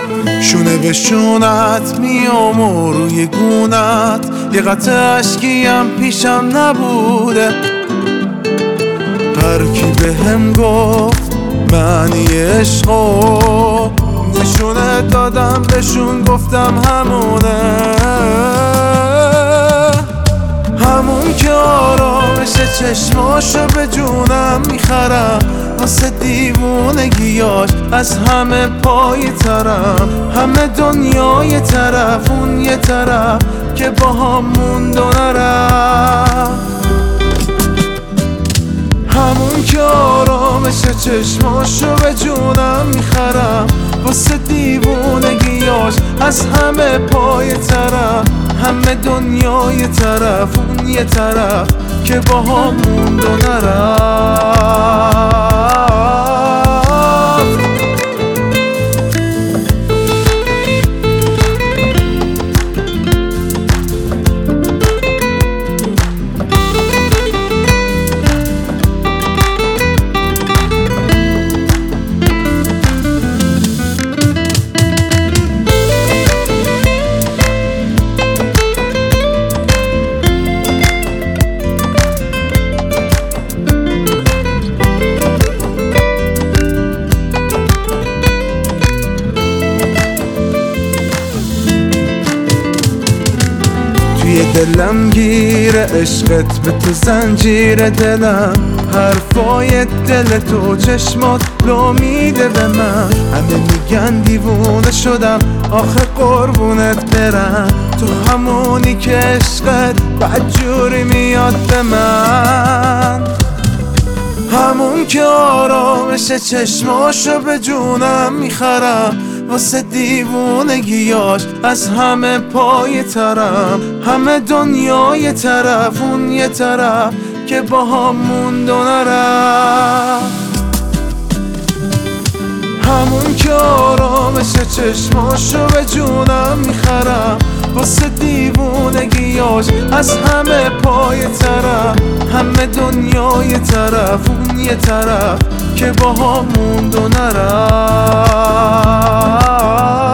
شونه به شونت میام و روی گونت یه قطع اشکیم پیشم نبوده. هر کی بهم گفت معنی عشقو نشونه دادم بهشون گفتم همونه، همون که آرامش چشماشو به جونم میخرم، واسه دیوونگیاش از همه پای ترم، همه دنیای طرف اون یه طرف که با هم موند و نرفت. همون که آرامش چشماشو به جونم میخرم، واسه دیوونگیاش از همه پای طرف، همه دنیای طرف اون یه طرف که با هم موند و نرفت. توی دلم گیره عشقت به تو زنجیر دلم، حرفای دل تو چشمات لو میده به من. همه میگن دیوونه شدم آخه قربونت برم، تو همونی که عشقت بدجوری میاد به من. همون که آرامش چشماشو به جونم میخرم، واسه دیوونگیاش از همه پای ترم، همه دنیای طرف اون یه طرف که با هم موند و نرفت. همون که آرامش چشماشو به جونم میخرم، واسه دیوونگیاش از همه پای طرف، همه دنیای طرف اون یه طرف که با هم موند و نرفت.